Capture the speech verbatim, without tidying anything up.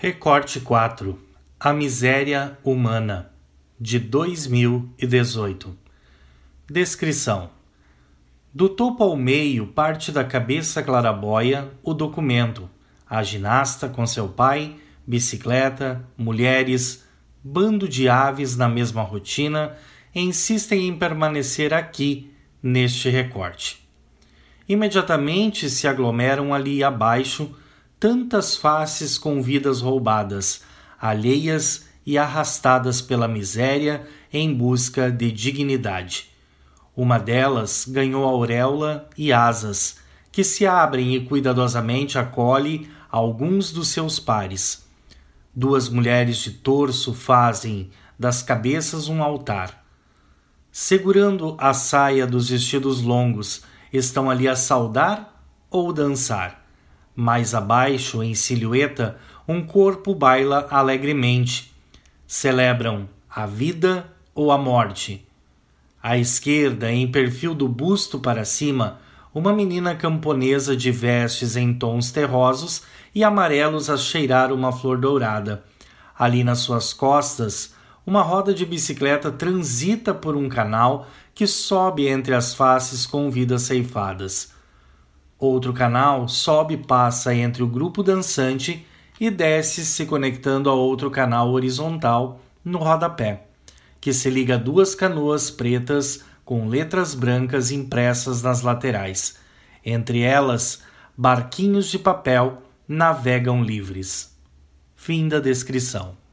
Recorte quatro. A miséria humana, de dois mil e dezoito. Descrição. Do topo ao meio parte da cabeça clarabóia o documento, a ginasta com seu pai, bicicleta, mulheres, bando de aves na mesma rotina, insistem em permanecer aqui, neste recorte. Imediatamente se aglomeram ali abaixo tantas faces com vidas roubadas, alheias e arrastadas pela miséria em busca de dignidade. Uma delas ganhou auréola e asas, que se abrem e cuidadosamente acolhe alguns dos seus pares. Duas mulheres de torso fazem das cabeças um altar. Segurando a saia dos vestidos longos, estão ali a saudar ou dançar. Mais abaixo, em silhueta, um corpo baila alegremente. Celebram a vida ou a morte. À esquerda, em perfil do busto para cima, uma menina camponesa de vestes em tons terrosos e amarelos a cheirar uma flor dourada. Ali nas suas costas, uma roda de bicicleta transita por um canal que sobe entre as faces com vidas ceifadas. Outro canal sobe e passa entre o grupo dançante e desce se conectando a outro canal horizontal no rodapé, que se liga a duas canoas pretas com letras brancas impressas nas laterais. Entre elas, barquinhos de papel navegam livres. Fim da descrição.